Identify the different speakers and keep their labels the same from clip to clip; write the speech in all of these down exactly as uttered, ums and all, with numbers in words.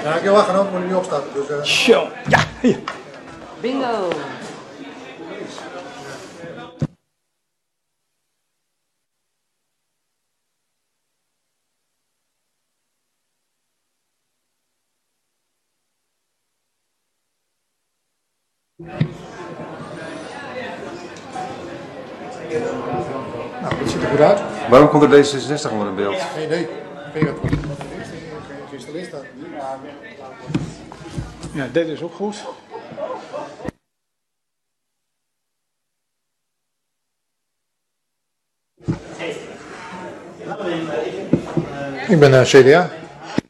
Speaker 1: Ja, ik heb wel genomen, moet je niet opstaan. Dus, uh...
Speaker 2: Zo, ja, hier.
Speaker 3: Bingo!
Speaker 1: Nou, dat ziet er goed uit.
Speaker 4: Waarom komt er D zesenzestig onder in beeld?
Speaker 1: Geen idee. Ik weet het wat het is.
Speaker 2: Ja, dit is ook goed.
Speaker 1: Ik ben uh, C D A.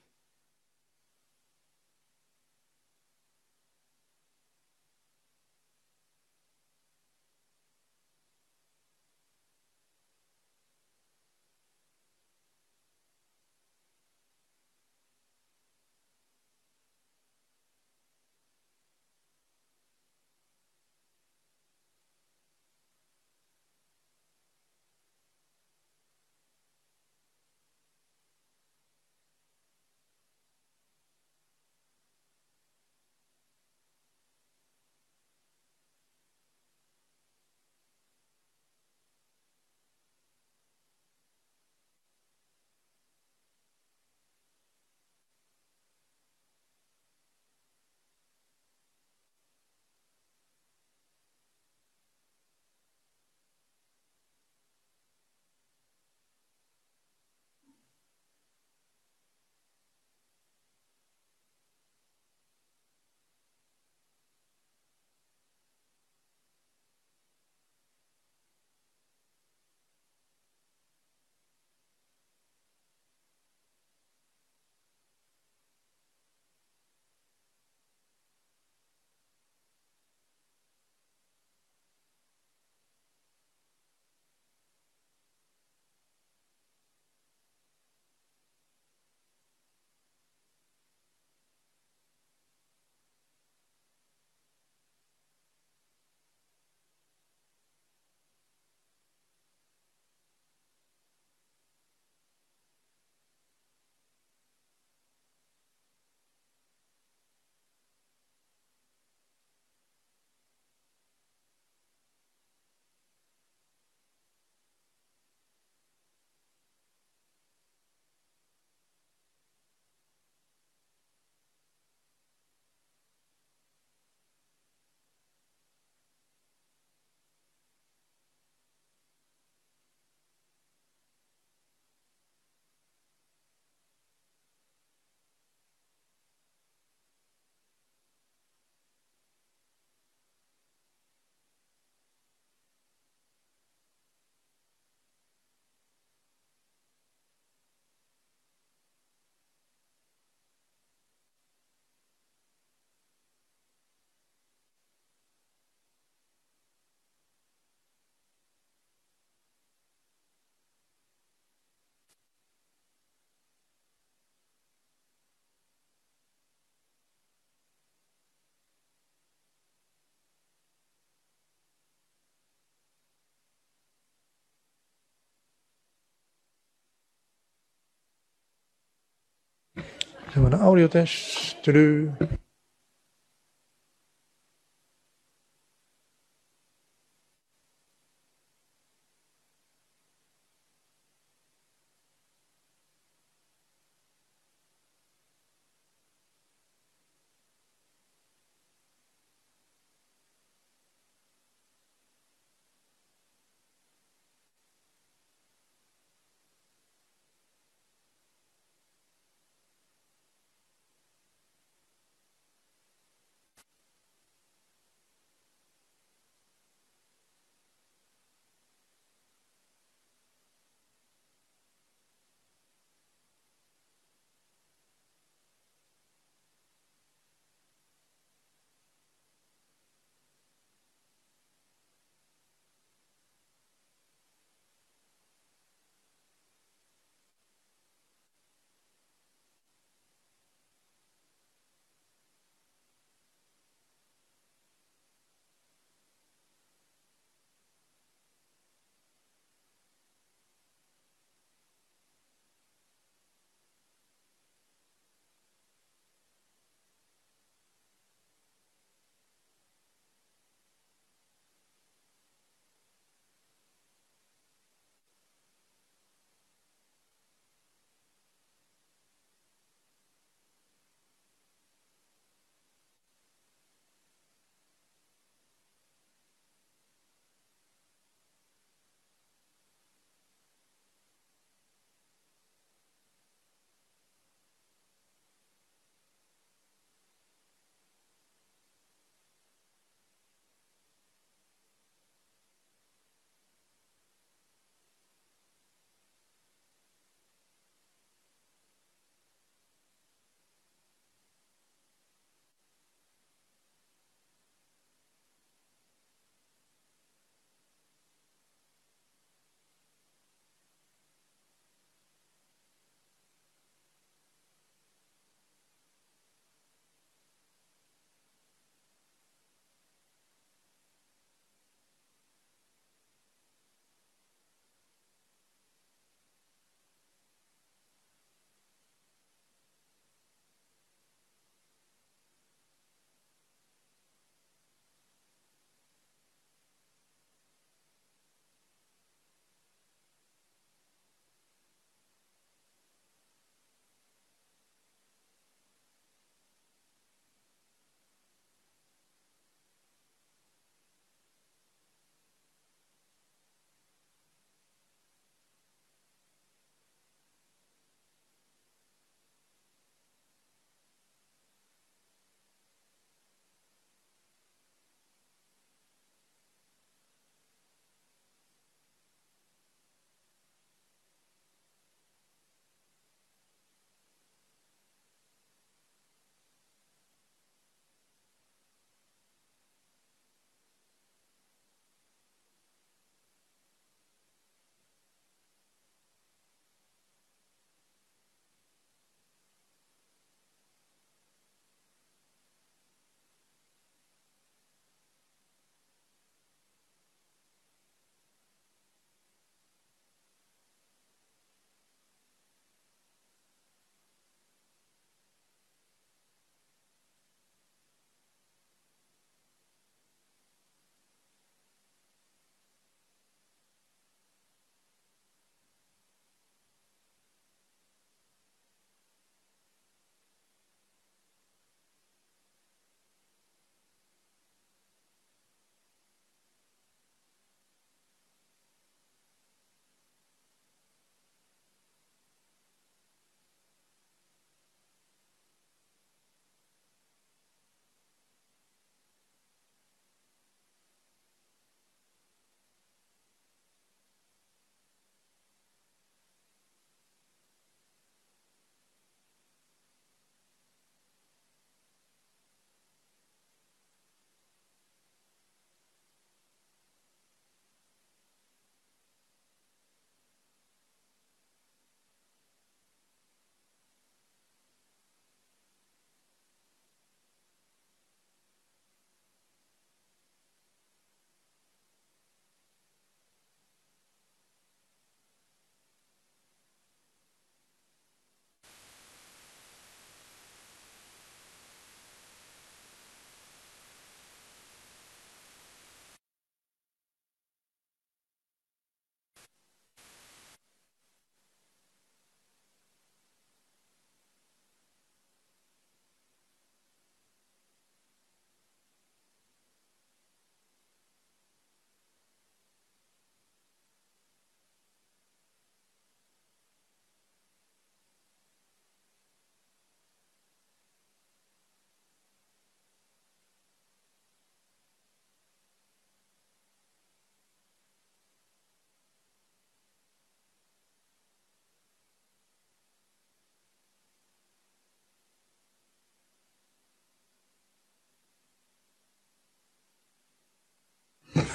Speaker 1: Doen we een audiotest. Tudu.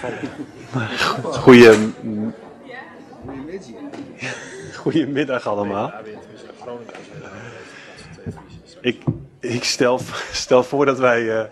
Speaker 3: Goeie... Goedemiddag allemaal. Ik, ik stel, stel voor dat wij... Uh...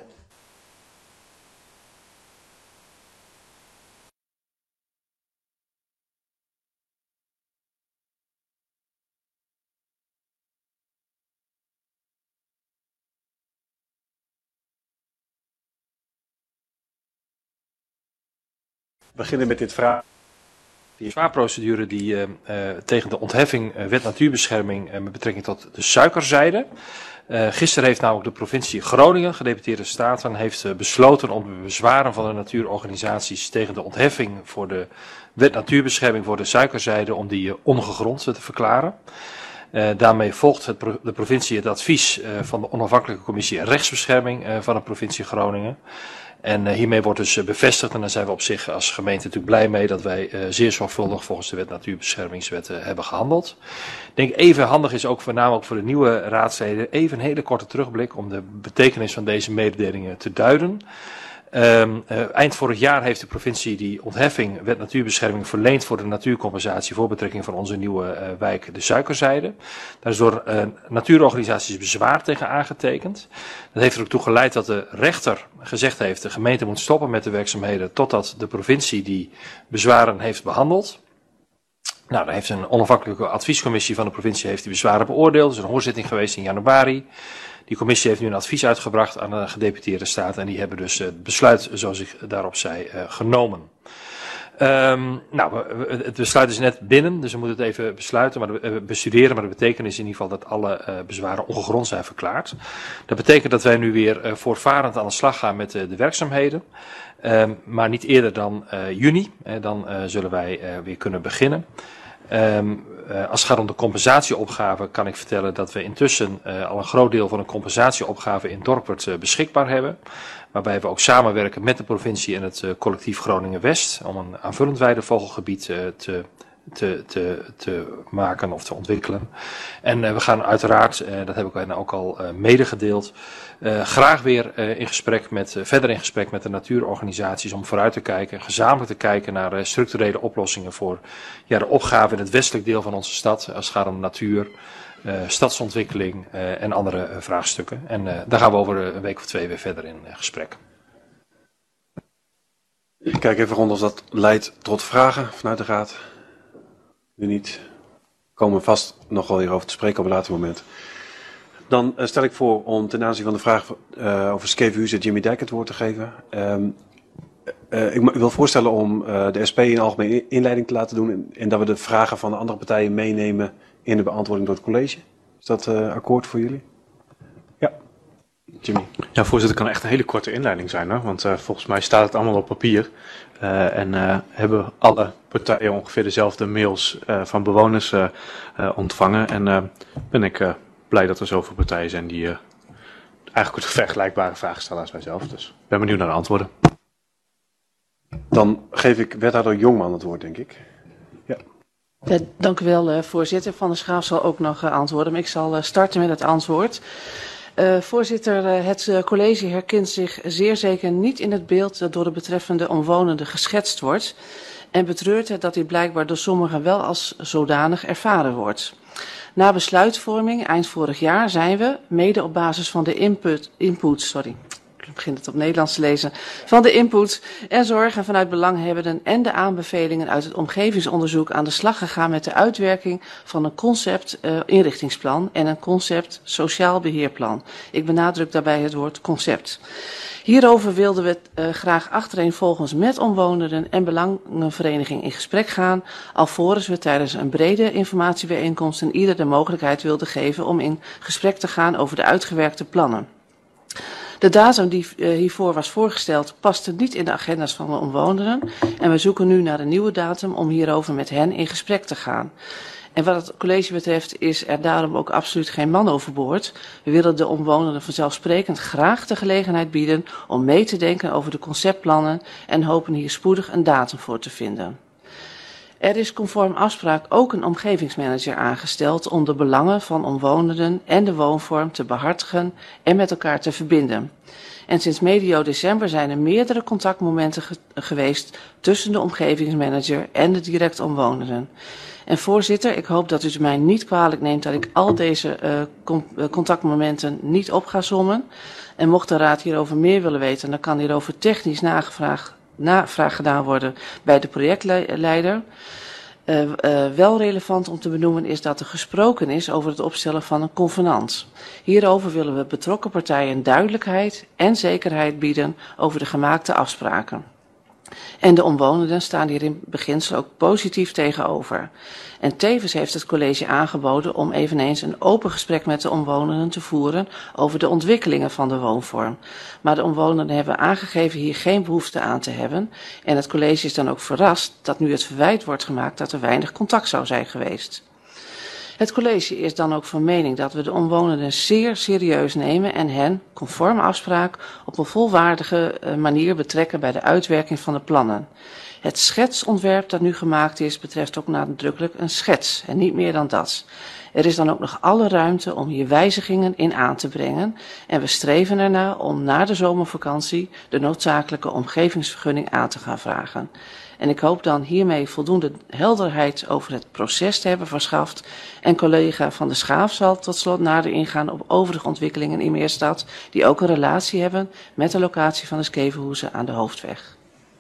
Speaker 3: beginnen met dit vraag.
Speaker 5: Die bezwaarprocedure die uh, uh, tegen de ontheffing uh, wet natuurbescherming uh, met betrekking tot de suikerzijde. Uh, gisteren heeft namelijk de provincie Groningen, gedeputeerde staten, heeft uh, besloten om de bezwaren van de natuurorganisaties tegen de ontheffing voor de wet natuurbescherming voor de suikerzijde om die uh, ongegrond te verklaren. Uh, daarmee volgt het pro de provincie het advies uh, van de onafhankelijke commissie rechtsbescherming uh, van de provincie Groningen. En uh, hiermee wordt dus uh, bevestigd, en daar zijn we op zich als gemeente natuurlijk blij mee, dat wij uh, zeer zorgvuldig volgens de wet natuurbeschermingswet uh, hebben gehandeld. Ik denk even handig is ook voornamelijk voor de nieuwe raadsleden even een hele korte terugblik om de betekenis van deze mededelingen te duiden. Um, uh, eind vorig jaar heeft de provincie die ontheffing wet natuurbescherming verleend voor de natuurcompensatie voor betrekking van onze nieuwe uh, wijk de Suikerzijde. Daar is door uh, natuurorganisaties bezwaar tegen aangetekend. Dat heeft er ook toe geleid dat de rechter gezegd heeft de gemeente moet stoppen met de werkzaamheden totdat de provincie die bezwaren heeft behandeld. Nou, daar heeft een onafhankelijke adviescommissie van de provincie heeft die bezwaren beoordeeld. Er is een hoorzitting geweest in januari. Die commissie heeft nu een advies uitgebracht aan de gedeputeerde staten en die hebben dus het besluit, zoals ik daarop zei, uh, genomen. Um, nou, het besluit is net binnen, dus we moeten het even besluiten, maar de, uh, bestuderen, maar dat betekent in ieder geval dat alle uh, bezwaren ongegrond zijn verklaard. Dat betekent dat wij nu weer uh, voortvarend aan de slag gaan met uh, de werkzaamheden, um, maar niet eerder dan uh, juni, uh, dan uh, zullen wij uh, weer kunnen beginnen. Um, uh, als het gaat om de compensatieopgave kan ik vertellen dat we intussen uh, al een groot deel van de compensatieopgave in Dorpert uh, beschikbaar hebben. Waarbij we ook samenwerken met de provincie en het uh, collectief Groningen-West om een aanvullend weidevogelgebied uh, te, te, te, te maken of te ontwikkelen. En uh, we gaan uiteraard, uh, dat heb ik hen ook al uh, medegedeeld, uh, graag weer uh, in gesprek met, uh, verder in gesprek met de natuurorganisaties om vooruit te kijken, gezamenlijk te kijken naar uh, structurele oplossingen voor ja, de opgave in het westelijk deel van onze stad als het gaat om natuur, uh, stadsontwikkeling uh, en andere uh, vraagstukken. En uh, daar gaan we over een week of twee weer verder in uh, gesprek.
Speaker 3: Ik kijk even rond of dat leidt tot vragen vanuit de raad. Nu niet. Komen we vast nog wel hier over te spreken op een later moment. Dan uh, stel ik voor om ten aanzien van de vraag uh, over Skevenhuizen Jimmy Dijk het woord te geven. Um, uh, ik wil voorstellen om uh, de S P een algemene inleiding te laten doen en, en dat we de vragen van de andere partijen meenemen in de beantwoording door het college. Is dat uh, akkoord voor jullie? Ja. Jimmy.
Speaker 6: Ja, voorzitter, kan echt een hele korte inleiding zijn, hoor, want uh, volgens mij staat het allemaal op papier. Uh, en uh, hebben alle partijen ongeveer dezelfde mails uh, van bewoners uh, uh, ontvangen. En uh, ben ik uh, blij dat er zoveel partijen zijn die uh, eigenlijk vergelijkbare vragen stellen als wij zelf. Dus ik ben benieuwd naar de antwoorden.
Speaker 3: Dan geef ik wethouder Jongman het woord, denk ik. Ja.
Speaker 7: Ja, dank u wel, uh, voorzitter. Van der Schaaf zal ook nog uh, antwoorden, maar ik zal uh, starten met het antwoord. Uh, voorzitter, uh, het uh, college herkent zich zeer zeker niet in het beeld dat door de betreffende omwonenden geschetst wordt en betreurt het dat dit blijkbaar door sommigen wel als zodanig ervaren wordt. Na besluitvorming eind vorig jaar zijn we, mede op basis van de input, input sorry, ik begin het op Nederlands te lezen, van de input en zorgen vanuit belanghebbenden en de aanbevelingen uit het omgevingsonderzoek aan de slag gegaan met de uitwerking van een concept uh, inrichtingsplan en een concept sociaal beheerplan. Ik benadruk daarbij het woord concept. Hierover wilden we uh, graag achtereenvolgens met omwonenden en belangenvereniging in gesprek gaan, alvorens we tijdens een brede informatiebijeenkomst en ieder de mogelijkheid wilden geven om in gesprek te gaan over de uitgewerkte plannen. De datum die uh, hiervoor was voorgesteld paste niet in de agenda's van de omwonenden en we zoeken nu naar een nieuwe datum om hierover met hen in gesprek te gaan. En wat het college betreft is er daarom ook absoluut geen man overboord. We willen de omwonenden vanzelfsprekend graag de gelegenheid bieden om mee te denken over de conceptplannen en hopen hier spoedig een datum voor te vinden. Er is conform afspraak ook een omgevingsmanager aangesteld om de belangen van omwonenden en de woonvorm te behartigen en met elkaar te verbinden. En sinds medio december zijn er meerdere contactmomenten ge geweest tussen de omgevingsmanager en de direct omwonenden. En voorzitter, ik hoop dat u het mij niet kwalijk neemt dat ik al deze uh, contactmomenten niet op ga sommen. En mocht de raad hierover meer willen weten, dan kan hierover technisch nagevraagd navraag gedaan worden bij de projectleider. Uh, uh, wel relevant om te benoemen is dat er gesproken is over het opstellen van een convenant. Hierover willen we betrokken partijen duidelijkheid en zekerheid bieden over de gemaakte afspraken. En de omwonenden staan hier in beginsel ook positief tegenover. En tevens heeft het college aangeboden om eveneens een open gesprek met de omwonenden te voeren over de ontwikkelingen van de woonvorm. Maar de omwonenden hebben aangegeven hier geen behoefte aan te hebben. En het college is dan ook verrast dat nu het verwijt wordt gemaakt dat er weinig contact zou zijn geweest. Het college is dan ook van mening dat we de omwonenden zeer serieus nemen en hen, conform afspraak, op een volwaardige manier betrekken bij de uitwerking van de plannen. Het schetsontwerp dat nu gemaakt is, betreft ook nadrukkelijk een schets en niet meer dan dat. Er is dan ook nog alle ruimte om hier wijzigingen in aan te brengen en we streven ernaar om na de zomervakantie de noodzakelijke omgevingsvergunning aan te gaan vragen. En ik hoop dan hiermee voldoende helderheid over het proces te hebben verschaft. En collega Van der Schaaf zal tot slot nader ingaan op overige ontwikkelingen in Meerstad, die ook een relatie hebben met de locatie van de Skevenhoezen aan de Hoofdweg.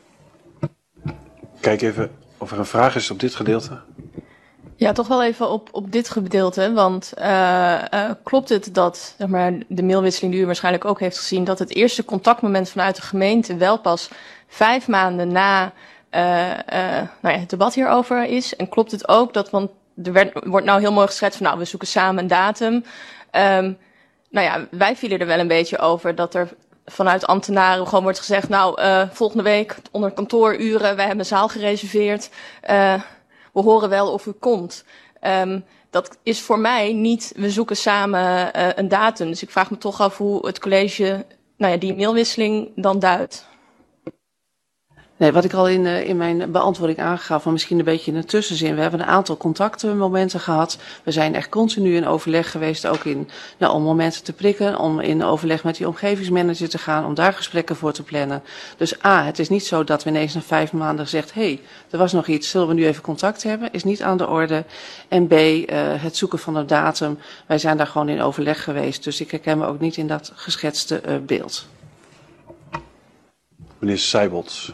Speaker 3: Kijk even of er een vraag is op dit gedeelte.
Speaker 8: Ja, toch wel even op, op dit gedeelte, want uh, uh, klopt het dat, zeg maar, de mailwisseling die u waarschijnlijk ook heeft gezien, dat het eerste contactmoment vanuit de gemeente wel pas vijf maanden na Uh, uh, nou ja, het debat hierover is? En klopt het ook dat, want er werd, wordt nou heel mooi geschetst van nou, we zoeken samen een datum. Um, nou ja, wij vielen er wel een beetje over dat er vanuit ambtenaren gewoon wordt gezegd, nou, uh, volgende week onder kantooruren, wij hebben een zaal gereserveerd, uh, we horen wel of u komt. Um, dat is voor mij niet, we zoeken samen uh, een datum. Dus ik vraag me toch af hoe het college, nou ja, die mailwisseling dan duidt.
Speaker 7: Nee, wat ik al in, uh, in mijn beantwoording aangaf, maar misschien een beetje in een tussenzin. We hebben een aantal contactmomenten gehad. We zijn echt continu in overleg geweest, ook in, nou, om momenten te prikken, om in overleg met die omgevingsmanager te gaan, om daar gesprekken voor te plannen. Dus A, het is niet zo dat we ineens na vijf maanden zegt, hé, hey, er was nog iets, zullen we nu even contact hebben? Is niet aan de orde. En B, uh, het zoeken van een datum. Wij zijn daar gewoon in overleg geweest, dus ik herken me ook niet in dat geschetste uh, beeld.
Speaker 3: Meneer Seibold.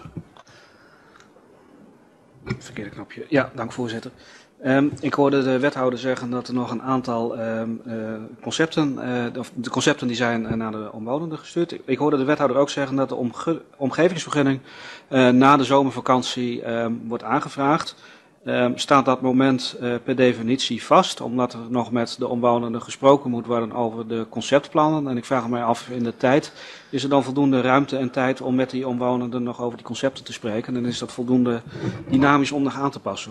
Speaker 2: Verkeerde knopje. Ja, dank voorzitter. Um, ik hoorde de wethouder zeggen dat er nog een aantal um, uh, concepten, uh, of de concepten die zijn uh, naar de omwonenden gestuurd. Ik hoorde de wethouder ook zeggen dat de omge omgevingsvergunning uh, na de zomervakantie um, wordt aangevraagd. Um, staat dat moment uh, per definitie vast, omdat er nog met de omwonenden gesproken moet worden over de conceptplannen. En ik vraag mij af in de tijd, is er dan voldoende ruimte en tijd om met die omwonenden nog over die concepten te spreken? En is dat voldoende dynamisch om nog aan te passen?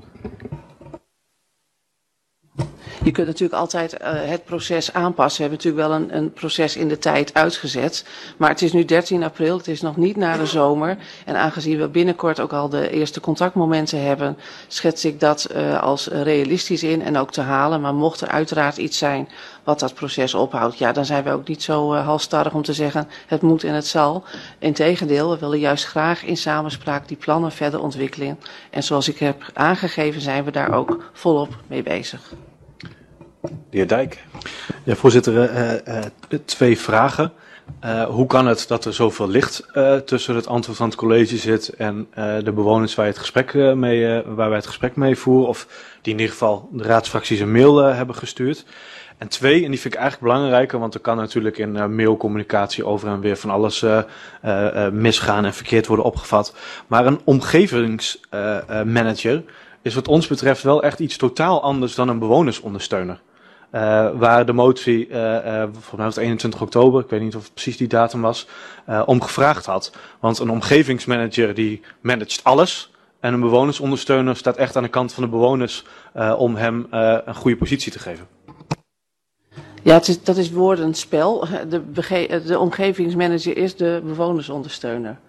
Speaker 7: Je kunt natuurlijk altijd uh, het proces aanpassen. We hebben natuurlijk wel een, een proces in de tijd uitgezet. Maar het is nu dertien april, het is nog niet na de zomer. En aangezien we binnenkort ook al de eerste contactmomenten hebben, schets ik dat uh, als realistisch in en ook te halen. Maar mocht er uiteraard iets zijn wat dat proces ophoudt, ja, dan zijn we ook niet zo uh, halstarrig om te zeggen het moet en het zal. Integendeel, we willen juist graag in samenspraak die plannen verder ontwikkelen. En zoals ik heb aangegeven zijn we daar ook volop mee bezig.
Speaker 3: De heer Dijk.
Speaker 6: Ja, voorzitter, uh, uh, twee vragen. Uh, hoe kan het dat er zoveel licht uh, tussen het antwoord van het college zit en uh, de bewoners waar, je het gesprek, uh, mee, uh, waar wij het gesprek mee voeren, of die in ieder geval de raadsfracties een mail uh, hebben gestuurd? En twee, en die vind ik eigenlijk belangrijker, want er kan natuurlijk in uh, mailcommunicatie over en weer van alles uh, uh, uh, misgaan en verkeerd worden opgevat. Maar een omgevingsmanager uh, uh, is wat ons betreft wel echt iets totaal anders dan een bewonersondersteuner. Uh, waar de motie, uh, uh, volgens mij was het eenentwintig oktober, ik weet niet of het precies die datum was, uh, om gevraagd had. Want een omgevingsmanager die managt alles en een bewonersondersteuner staat echt aan de kant van de bewoners uh, om hem uh, een goede positie te geven.
Speaker 7: Ja, het is, dat is woordenspel. De, de omgevingsmanager is de bewonersondersteuner.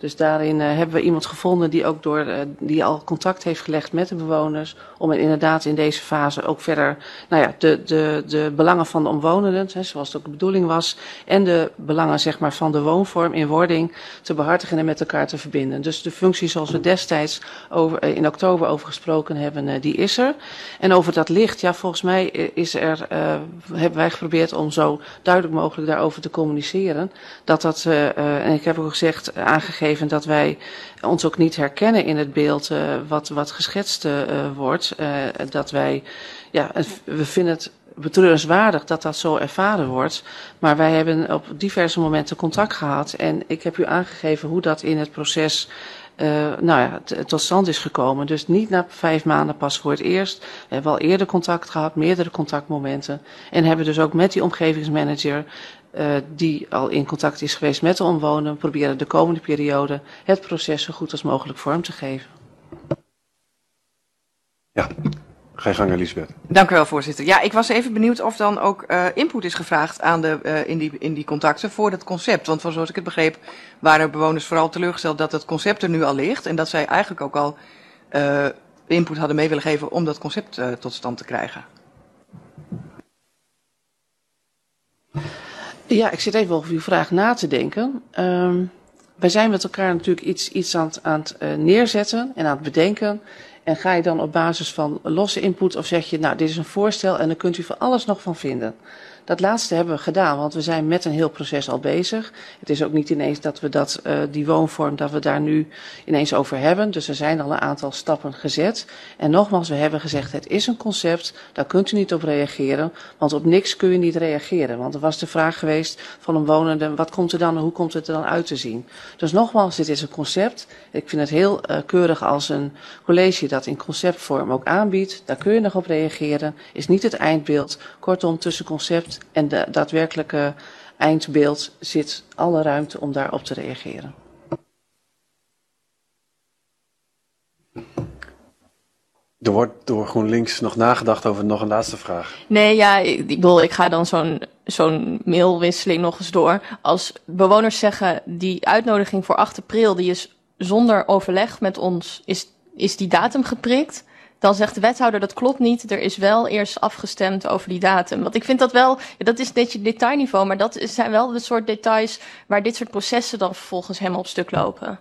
Speaker 7: Dus daarin uh, hebben we iemand gevonden die ook door uh, die al contact heeft gelegd met de bewoners. Om inderdaad in deze fase ook verder nou ja, de, de, de belangen van de omwonenden, hè, zoals het ook de bedoeling was. En de belangen zeg maar, van de woonvorm in wording te behartigen en met elkaar te verbinden. Dus de functie zoals we destijds over, uh, in oktober over gesproken hebben, uh, die is er. En over dat licht, ja volgens mij is er, uh, hebben wij geprobeerd om zo duidelijk mogelijk daarover te communiceren. Dat dat, uh, uh, en ik heb ook gezegd, uh, aangegeven dat wij ons ook niet herkennen in het beeld uh, wat, wat geschetst uh, wordt. Uh, dat wij, ja, we vinden het betreurenswaardig dat dat zo ervaren wordt. Maar wij hebben op diverse momenten contact gehad. En ik heb u aangegeven hoe dat in het proces Uh, nou ja, t- tot stand is gekomen. Dus niet na vijf maanden pas voor het eerst. We hebben al eerder contact gehad, meerdere contactmomenten. En hebben dus ook met die omgevingsmanager, uh, die al in contact is geweest met de omwonenden, proberen de komende periode het proces zo goed als mogelijk vorm te geven.
Speaker 3: Ja, ga je gang, Elisabeth.
Speaker 9: Dank u wel, voorzitter. Ja, ik was even benieuwd of dan ook uh, input is gevraagd aan de, uh, in, die, in die contacten voor het concept. Want van zoals ik het begreep, waren bewoners vooral teleurgesteld dat het concept er nu al ligt. En dat zij eigenlijk ook al uh, input hadden mee willen geven om dat concept uh, tot stand te krijgen.
Speaker 7: Ja, ik zit even over uw vraag na te denken. Um, wij zijn met elkaar natuurlijk iets, iets aan het, aan het uh, neerzetten en aan het bedenken. En ga je dan op basis van losse input of zeg je, nou dit is een voorstel en dan kunt u voor alles nog van vinden. Dat laatste hebben we gedaan, want we zijn met een heel proces al bezig. Het is ook niet ineens dat we dat, uh, die woonvorm, dat we daar nu ineens over hebben. Dus er zijn al een aantal stappen gezet. En nogmaals, we hebben gezegd, het is een concept, daar kunt u niet op reageren. Want op niks kun je niet reageren. Want er was de vraag geweest van een wonende, wat komt er dan en hoe komt het er dan uit te zien? Dus nogmaals, dit is een concept. Ik vind het heel uh, keurig als een college dat in conceptvorm ook aanbiedt. Daar kun je nog op reageren. Is niet het eindbeeld. Kortom, tussen concept en de daadwerkelijke eindbeeld zit alle ruimte om daarop te reageren.
Speaker 3: Er wordt door GroenLinks nog nagedacht over nog een laatste vraag.
Speaker 8: Nee, ja, ik, ik bedoel, ik ga dan zo'n zo'n mailwisseling nog eens door. Als bewoners zeggen, die uitnodiging voor acht april, die is zonder overleg met ons, is, is die datum geprikt? Dan zegt de wethouder, dat klopt niet. Er is wel eerst afgestemd over die datum. Want ik vind dat wel, ja, dat is een beetje detailniveau, maar dat zijn wel de soort details waar dit soort processen dan vervolgens helemaal op stuk lopen.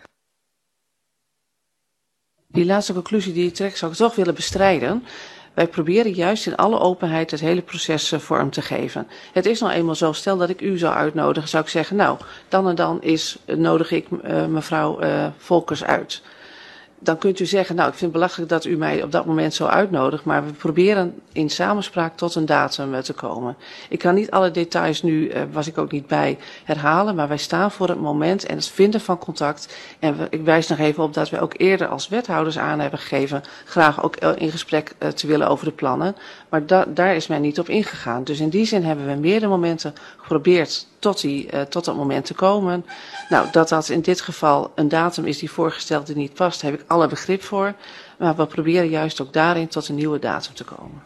Speaker 7: Die laatste conclusie die je trekt zou ik toch willen bestrijden. Wij proberen juist in alle openheid het hele proces uh, vorm te geven. Het is nou eenmaal zo, stel dat ik u zou uitnodigen, zou ik zeggen, nou, dan en dan is, uh, nodig ik uh, mevrouw uh, Volkers uit. Dan kunt u zeggen, nou, ik vind het belachelijk dat u mij op dat moment zo uitnodigt, maar we proberen in samenspraak tot een datum te komen. Ik kan niet alle details nu, uh, was ik ook niet bij, herhalen, maar wij staan voor het moment en het vinden van contact. En we, ik wijs nog even op dat wij ook eerder als wethouders aan hebben gegeven, graag ook in gesprek uh, te willen over de plannen. Maar da daar is men niet op ingegaan. Dus in die zin hebben we meerdere momenten geprobeerd tot, die, uh, tot dat moment te komen. Nou, dat dat in dit geval een datum is die voorgesteld die niet past, heb ik alle begrip voor. Maar we proberen juist ook daarin tot een nieuwe datum te komen.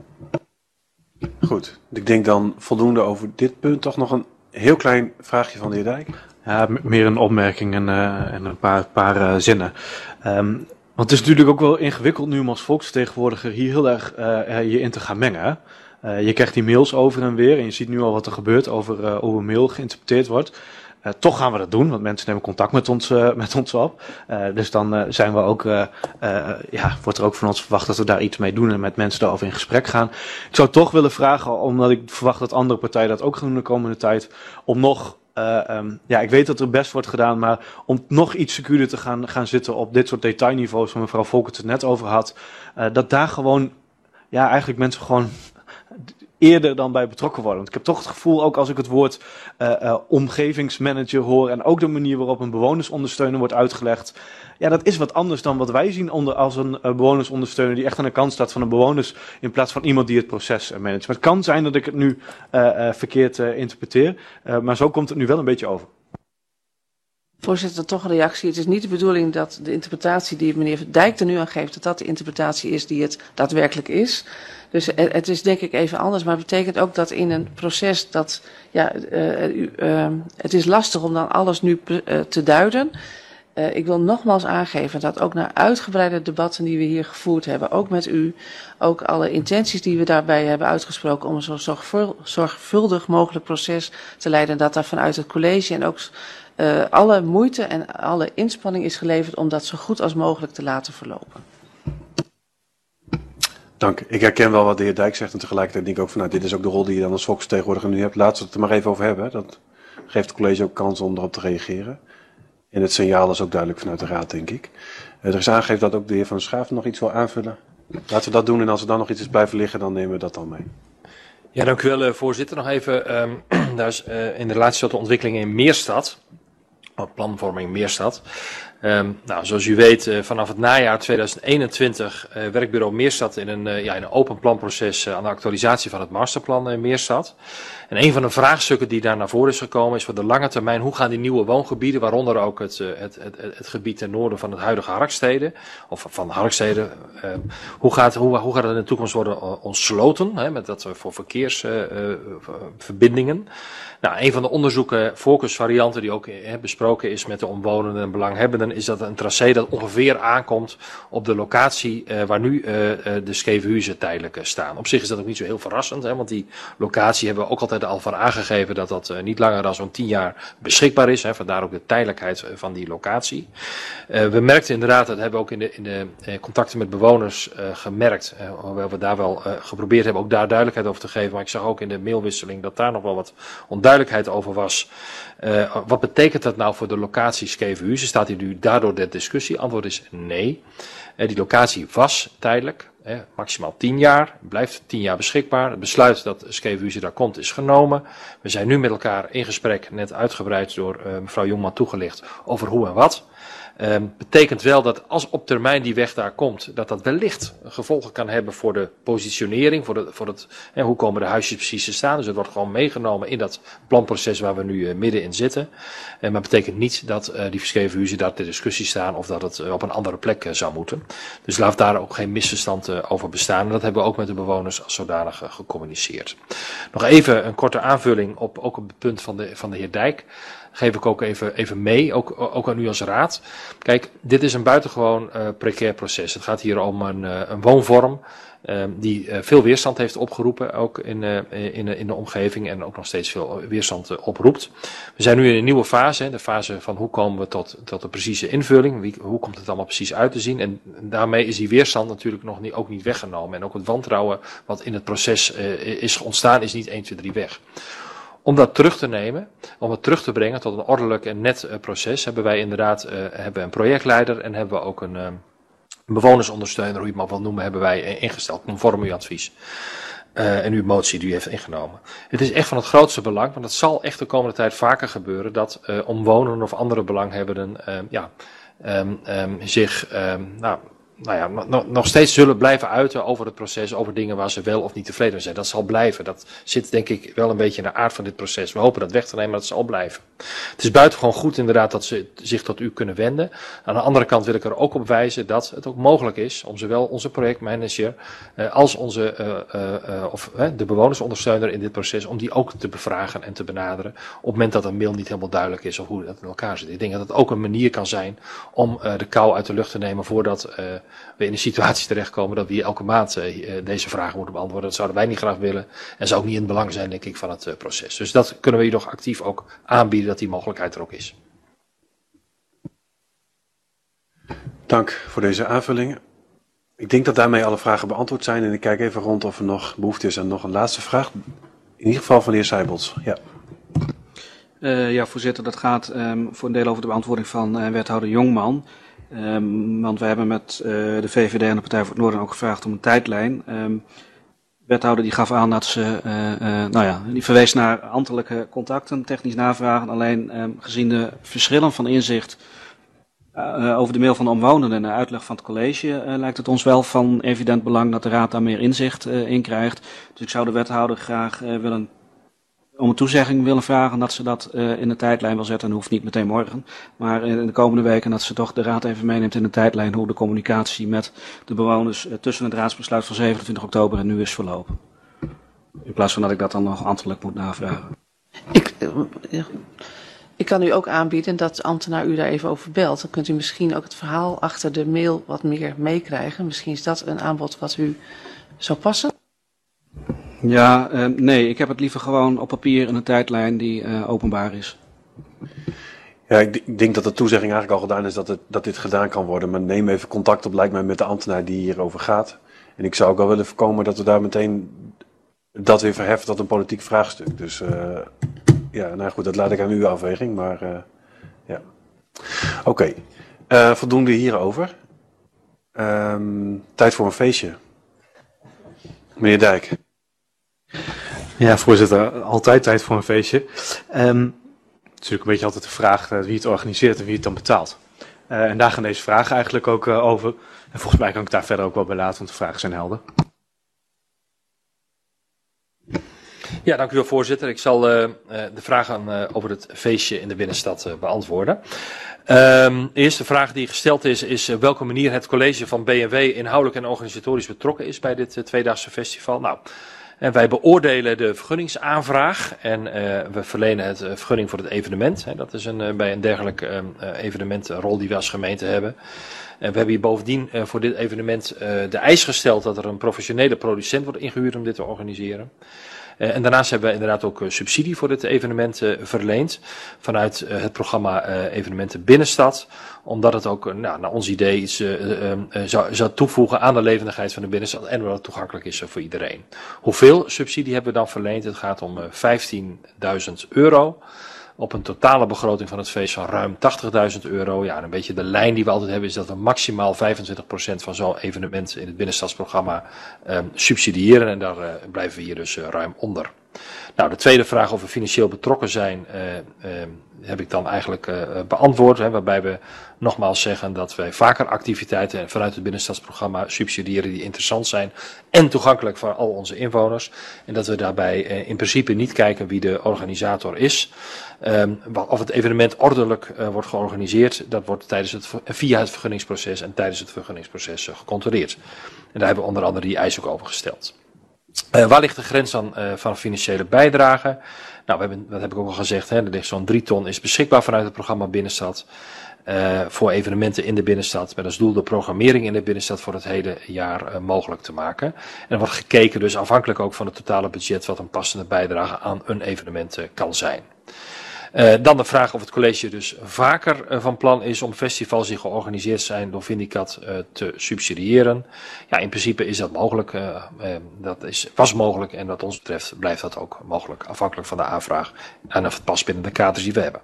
Speaker 3: Goed, ik denk dan voldoende over dit punt. Toch nog een heel klein vraagje van de heer Dijk.
Speaker 6: Ja, meer een opmerking en, uh, en een paar, paar uh, zinnen. Um, want het is natuurlijk ook wel ingewikkeld nu om als volksvertegenwoordiger hier heel erg uh, je in te gaan mengen. Uh, je krijgt die mails over en weer en je ziet nu al wat er gebeurt over uh, hoe een mail geïnterpreteerd wordt. Uh, toch gaan we dat doen, want mensen nemen contact met ons, uh, met ons op. Uh, dus dan uh, zijn we ook, uh, uh, ja, wordt er ook van ons verwacht dat we daar iets mee doen en met mensen daarover in gesprek gaan. Ik zou toch willen vragen, omdat ik verwacht dat andere partijen dat ook gaan doen de komende tijd, om nog, uh, um, ja, ik weet dat er best wordt gedaan, maar om nog iets secuurder te gaan, gaan zitten op dit soort detailniveaus waar mevrouw Volkert het net over had, uh, dat daar gewoon, ja, eigenlijk mensen gewoon eerder dan bij betrokken worden. Want ik heb toch het gevoel, ook als ik het woord uh, uh, omgevingsmanager hoor en ook de manier waarop een bewonersondersteuner wordt uitgelegd, ja, dat is wat anders dan wat wij zien onder als een uh, bewonersondersteuner die echt aan de kant staat van de bewoners in plaats van iemand die het proces uh, managt. Maar het kan zijn dat ik het nu uh, uh, verkeerd uh, interpreteer, uh, maar zo komt het nu wel een beetje over.
Speaker 7: Voorzitter, toch een reactie. Het is niet de bedoeling dat de interpretatie die meneer Dijk er nu aan geeft, dat dat de interpretatie is die het daadwerkelijk is. Dus het is denk ik even anders, maar het betekent ook dat in een proces dat, ja, uh, uh, uh, het is lastig om dan alles nu uh, te duiden. Uh, ik wil nogmaals aangeven dat ook na uitgebreide debatten die we hier gevoerd hebben, ook met u, ook alle intenties die we daarbij hebben uitgesproken om een zo zorgvul, zorgvuldig mogelijk proces te leiden, dat daar vanuit het college en ook uh, alle moeite en alle inspanning is geleverd om dat zo goed als mogelijk te laten verlopen.
Speaker 3: Dank. Ik herken wel wat de heer Dijk zegt en tegelijkertijd denk ik ook van nou, dit is ook de rol die je dan als volksvertegenwoordiger nu hebt. Laten we het er maar even over hebben. Dat geeft het college ook kans om erop te reageren. En het signaal is ook duidelijk vanuit de raad, denk ik. Er is aangegeven dat ook de heer Van der Schaaf nog iets wil aanvullen. Laten we dat doen en als er dan nog iets is blijven liggen, dan nemen we dat dan mee.
Speaker 5: Ja, dank u wel, voorzitter. Nog even, um, daar is uh, in relatie tot de ontwikkelingen in Meerstad, planvorming Meerstad. Um, nou, zoals u weet, uh, vanaf het najaar tweeduizend eenentwintig uh, werkbureau Meerstad in een, uh, ja, in een open planproces uh, aan de actualisatie van het masterplan uh, Meerstad. En een van de vraagstukken die daar naar voren is gekomen is voor de lange termijn, hoe gaan die nieuwe woongebieden, waaronder ook het, uh, het, het, het, het gebied ten noorden van het huidige Harkstede, of van Harkstede, uh, hoe, gaat, hoe, hoe gaat het in de toekomst worden uh, ontsloten, hè, met dat uh, voor verkeersverbindingen. Uh, uh, Nou, een van de onderzoeken, focusvarianten die ook he, besproken is met de omwonenden en belanghebbenden, is dat een tracé dat ongeveer aankomt op de locatie uh, waar nu uh, de scheve huizen tijdelijk uh, staan. Op zich is dat ook niet zo heel verrassend, hè, want die locatie hebben we ook altijd al van aangegeven dat dat uh, niet langer dan zo'n tien jaar beschikbaar is. Hè, vandaar ook de tijdelijkheid van die locatie. Uh, we merkten inderdaad, dat hebben we ook in de, in de uh, contacten met bewoners uh, gemerkt, uh, hoewel we daar wel uh, geprobeerd hebben ook daar duidelijkheid over te geven, maar ik zag ook in de mailwisseling dat daar nog wel wat onduidelijkheid over was. Uh, wat betekent dat nou voor de locatie scheve huizen? Staat hier nu daardoor de discussie? Antwoord is nee. Uh, die locatie was tijdelijk, uh, maximaal tien jaar, blijft tien jaar beschikbaar. Het besluit dat scheve huizen daar komt is genomen. We zijn nu met elkaar in gesprek, net uitgebreid door uh, mevrouw Jongman toegelicht, over hoe en wat. Um, betekent wel dat als op termijn die weg daar komt, dat dat wellicht gevolgen kan hebben voor de positionering, voor, de, voor het, hè, hoe komen de huisjes precies te staan. Dus het wordt gewoon meegenomen in dat planproces waar we nu uh, middenin zitten. Uh, maar betekent niet dat uh, die verscheven huizen daar ter discussie staan of dat het uh, op een andere plek uh, zou moeten. Dus laat daar ook geen misverstand uh, over bestaan. En dat hebben we ook met de bewoners als zodanig uh, gecommuniceerd. Nog even een korte aanvulling op, ook op het punt van de, van de heer Dijk. Geef ik ook even, even mee, ook, ook aan u als raad. Kijk, dit is een buitengewoon uh, precair proces. Het gaat hier om een, uh, een woonvorm uh, die uh, veel weerstand heeft opgeroepen, ook in, uh, in, in de omgeving en ook nog steeds veel weerstand uh, oproept. We zijn nu in een nieuwe fase, hè, de fase van hoe komen we tot, tot de precieze invulling, wie, hoe komt het allemaal precies uit te zien. En daarmee is die weerstand natuurlijk nog niet, ook niet weggenomen. En ook het wantrouwen wat in het proces uh, is ontstaan is niet één, twee, drie weg. Om dat terug te nemen, om het terug te brengen tot een ordelijk en net uh, proces, hebben wij inderdaad uh, hebben een projectleider en hebben we ook een, uh, een bewonersondersteuner, hoe je het maar wil noemen, hebben wij uh, ingesteld, conform uw advies. Uh, en uw motie die u heeft ingenomen. Het is echt van het grootste belang, want het zal echt de komende tijd vaker gebeuren dat uh, omwonenden of andere belanghebbenden uh, ja, um, um, zich um, nou, nou ja, nog, nog steeds zullen blijven uiten over het proces, over dingen waar ze wel of niet tevreden mee zijn. Dat zal blijven. Dat zit denk ik wel een beetje in de aard van dit proces. We hopen dat weg te nemen, maar dat zal blijven. Het is buitengewoon goed inderdaad dat ze zich tot u kunnen wenden. Aan de andere kant wil ik er ook op wijzen dat het ook mogelijk is om zowel onze projectmanager uh, als onze, uh, uh, uh, of uh, de bewonersondersteuner in dit proces, om die ook te bevragen en te benaderen op het moment dat een mail niet helemaal duidelijk is of hoe dat in elkaar zit. Ik denk dat het ook een manier kan zijn om uh, de kou uit de lucht te nemen voordat uh, we in een situatie terechtkomen dat we hier elke maand uh, deze vragen moeten beantwoorden. Dat zouden wij niet graag willen en zou ook niet in het belang zijn, denk ik, van het uh, proces. Dus dat kunnen we je nog actief ook aanbieden, dat die mogelijkheid er ook is.
Speaker 3: Dank voor deze aanvulling. Ik denk dat daarmee alle vragen beantwoord zijn en ik kijk even rond of er nog behoefte is aan nog een laatste vraag. In ieder geval van de heer Seibold. Ja.
Speaker 2: Uh, ja, voorzitter, dat gaat um, voor een deel over de beantwoording van uh, wethouder Jongman. Um, want we hebben met uh, de V V D en de Partij voor het Noorden ook gevraagd om een tijdlijn. Um, wethouder die gaf aan dat ze, uh, uh, nou ja, die verwees naar ambtelijke contacten, technisch navragen. Alleen um, gezien de verschillen van inzicht uh, over de mail van de omwonenden en de uitleg van het college, uh, lijkt het ons wel van evident belang dat de raad daar meer inzicht uh, in krijgt. Dus ik zou de wethouder graag uh, willen om een toezegging willen vragen dat ze dat uh, in de tijdlijn wil zetten. En hoeft niet meteen morgen, maar in de komende weken dat ze toch de raad even meeneemt in de tijdlijn hoe de communicatie met de bewoners uh, tussen het raadsbesluit van zevenentwintig oktober en nu is verlopen. In plaats van dat ik dat dan nog ambtelijk moet navragen.
Speaker 7: Ik, uh, ja. ik kan u ook aanbieden dat de ambtenaar u daar even over belt. Dan kunt u misschien ook het verhaal achter de mail wat meer meekrijgen. Misschien is dat een aanbod wat u zou passen.
Speaker 2: Ja, uh, nee, ik heb het liever gewoon op papier in een tijdlijn die uh, openbaar is.
Speaker 3: Ja, ik, ik denk dat de toezegging eigenlijk al gedaan is dat, het, dat dit gedaan kan worden. Maar neem even contact op, lijkt mij, met de ambtenaar die hierover gaat. En ik zou ook wel willen voorkomen dat we daar meteen dat weer verheffen tot een politiek vraagstuk. Dus uh, ja, nou goed, dat laat ik aan uw afweging. Maar uh, ja. Oké, okay. uh, voldoende hierover. Um, tijd voor een feestje. Meneer Dijk.
Speaker 6: Ja, voorzitter, altijd tijd voor een feestje. Um, het is natuurlijk een beetje altijd de vraag uh, wie het organiseert en wie het dan betaalt. Uh, en daar gaan deze vragen eigenlijk ook uh, over. En volgens mij kan ik daar verder ook wel bij laten, want de vragen zijn helder.
Speaker 5: Ja, dank u wel, voorzitter. Ik zal uh, de vragen uh, over het feestje in de binnenstad uh, beantwoorden. Um, de eerste vraag die gesteld is, is uh, welke manier het college van B N W inhoudelijk en organisatorisch betrokken is bij dit uh, tweedaagse festival. Nou, en wij beoordelen de vergunningsaanvraag en uh, we verlenen het uh, vergunning voor het evenement. Hè, dat is een, uh, bij een dergelijk uh, evenement een rol die we als gemeente hebben. En we hebben hier bovendien uh, voor dit evenement uh, de eis gesteld dat er een professionele producent wordt ingehuurd om dit te organiseren. Uh, en daarnaast hebben we inderdaad ook uh, subsidie voor dit evenement uh, verleend vanuit uh, het programma uh, Evenementen Binnenstad. Omdat het ook uh, nou, naar ons idee iets uh, uh, uh, zou, zou toevoegen aan de levendigheid van de binnenstad en dat het toegankelijk is uh, voor iedereen. Hoeveel subsidie hebben we dan verleend? Het gaat om uh, vijftienduizend euro. Op een totale begroting van het feest van ruim tachtigduizend euro. Ja, en een beetje de lijn die we altijd hebben is dat we maximaal vijfentwintig procent van zo'n evenement in het binnenstadsprogramma uh, subsidiëren. En daar uh, blijven we hier dus uh, ruim onder. Nou, de tweede vraag of we financieel betrokken zijn, uh, uh, heb ik dan eigenlijk uh, beantwoord. Hè, waarbij we nogmaals zeggen dat wij vaker activiteiten vanuit het binnenstadsprogramma subsidiëren die interessant zijn en toegankelijk voor al onze inwoners. En dat we daarbij uh, in principe niet kijken wie de organisator is. Um, of het evenement ordelijk uh, wordt georganiseerd, dat wordt tijdens het, via het vergunningsproces en tijdens het vergunningsproces uh, gecontroleerd. En daar hebben we onder andere die eis ook over gesteld. Uh, waar ligt de grens dan uh, van financiële bijdrage? Nou, we hebben, dat heb ik ook al gezegd, hè, er ligt zo'n drie ton is beschikbaar vanuit het programma Binnenstad. Uh, voor evenementen in de binnenstad met als doel de programmering in de binnenstad voor het hele jaar uh, mogelijk te maken. En er wordt gekeken dus afhankelijk ook van het totale budget wat een passende bijdrage aan een evenement uh, kan zijn. Uh, dan de vraag of het college dus vaker uh, van plan is om festivals die georganiseerd zijn door Vindicat uh, te subsidiëren. Ja, in principe is dat mogelijk. Uh, uh, dat is, was mogelijk en wat ons betreft blijft dat ook mogelijk, afhankelijk van de aanvraag en of het past binnen de kaders die we hebben.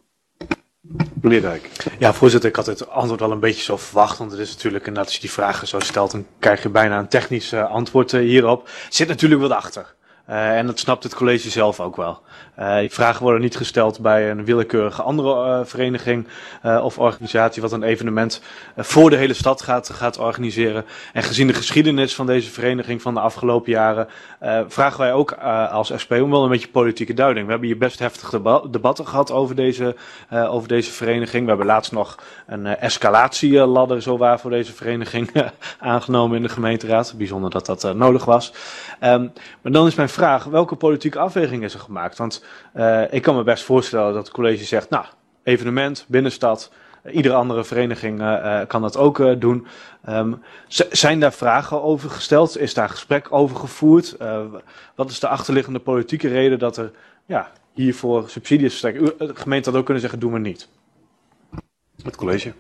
Speaker 3: Meneer Dijk.
Speaker 6: Ja, voorzitter, ik had het antwoord wel een beetje zo verwacht, want het is natuurlijk inderdaad als je die vragen zo stelt, dan krijg je bijna een technisch uh, antwoord uh, hierop. Zit natuurlijk wat achter. Uh, en dat snapt het college zelf ook wel. Uh, die vragen worden niet gesteld bij een willekeurige andere uh, vereniging uh, of organisatie wat een evenement uh, voor de hele stad gaat, gaat organiseren. En gezien de geschiedenis van deze vereniging van de afgelopen jaren uh, vragen wij ook uh, als S P om wel een beetje politieke duiding. We hebben hier best heftige deba debatten gehad over deze, uh, over deze vereniging. We hebben laatst nog een uh, escalatieladder zowaar voor deze vereniging uh, aangenomen in de gemeenteraad. Bijzonder dat dat uh, nodig was. Um, maar dan is mijn vraag, welke politieke afweging is er gemaakt? Want uh, ik kan me best voorstellen dat het college zegt, nou, evenement, binnenstad, uh, iedere andere vereniging uh, uh, kan dat ook uh, doen. Um, zijn daar vragen over gesteld? Is daar gesprek over gevoerd? Uh, wat is de achterliggende politieke reden dat er ja, hiervoor subsidies verstrekken? De gemeente had ook kunnen zeggen, doen we niet.
Speaker 3: Het college.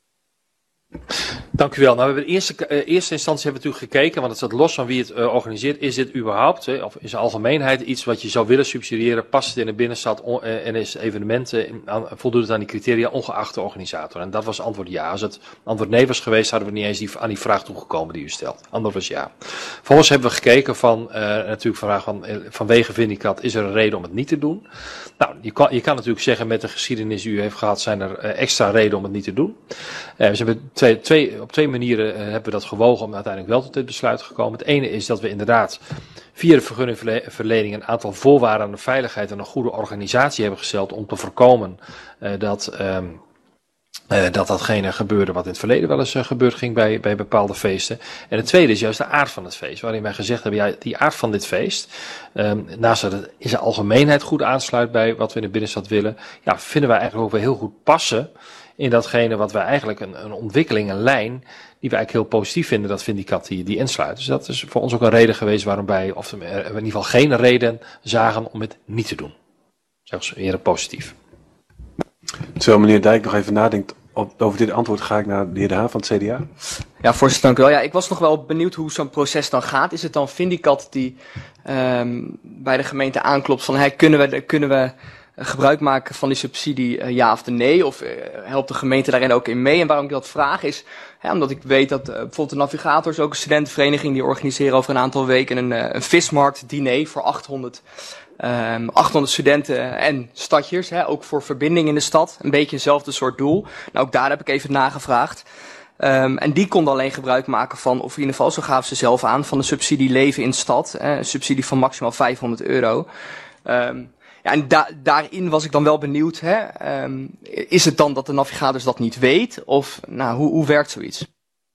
Speaker 5: Dank u wel. Nou, we hebben in eerste, uh, eerste instantie hebben we natuurlijk gekeken, want het staat los van wie het uh, organiseert. Is dit überhaupt, hè, of is de algemeenheid iets wat je zou willen subsidiëren? Past het in de binnenstad on, uh, en is het evenement uh, voldoet het aan die criteria ongeacht de organisator? En dat was het antwoord ja. Als het antwoord nee was geweest, hadden we niet eens die, aan die vraag toegekomen die u stelt. Antwoord was ja. Vervolgens hebben we gekeken van, uh, natuurlijk vraag van, uh, vanwege Vindicat, is er een reden om het niet te doen? Nou, je kan, je kan natuurlijk zeggen met de geschiedenis die u heeft gehad, zijn er uh, extra redenen om het niet te doen. Uh, we hebben twee, twee op twee manieren uh, hebben we dat gewogen om uiteindelijk wel tot dit besluit te komen. Het ene is dat we inderdaad via de vergunningverlening een aantal voorwaarden aan de veiligheid en een goede organisatie hebben gesteld om te voorkomen uh, dat, um, uh, dat datgene gebeurde wat in het verleden wel eens uh, gebeurd ging bij, bij bepaalde feesten. En het tweede is juist de aard van het feest, waarin wij gezegd hebben, ja, die aard van dit feest, um, naast dat het in zijn algemeenheid goed aansluit bij wat we in de binnenstad willen, ja, vinden wij eigenlijk ook wel heel goed passen in datgene wat wij eigenlijk een, een ontwikkeling, een lijn, die we eigenlijk heel positief vinden, dat Vindicat die, die insluit. Dus dat is voor ons ook een reden geweest waarom wij, of we in ieder geval geen reden zagen om het niet te doen. Zelfs eerder positief.
Speaker 3: Terwijl meneer Dijk nog even nadenkt op, over dit antwoord, ga ik naar de heer De Haan van het C D A.
Speaker 10: Ja, voorzitter, dank u wel. Ja, ik was nog wel benieuwd hoe zo'n proces dan gaat. Is het dan Vindicat die um, bij de gemeente aanklopt van, hey, kunnen we, kunnen we gebruik maken van die subsidie, uh, ja of de nee? Of uh, helpt de gemeente daarin ook in mee? En waarom ik dat vraag is, ja, omdat ik weet dat uh, bijvoorbeeld de Navigator is ook een studentenvereniging, die organiseren over een aantal weken een, uh, een vismarkt diner voor achthonderd, um, achthonderd studenten en stadjers, hè, ook voor verbinding in de stad. Een beetje hetzelfde soort doel. Nou, ook daar heb ik even nagevraagd. Um, en die konden alleen gebruik maken van, of in ieder geval, zo gaven ze zelf aan, van de subsidie Leven in Stad. Uh, een subsidie van maximaal vijfhonderd euro. Um, Ja, en da daarin was ik dan wel benieuwd, hè, um, is het dan dat de navigators dat niet weet? Of nou, hoe, hoe werkt zoiets?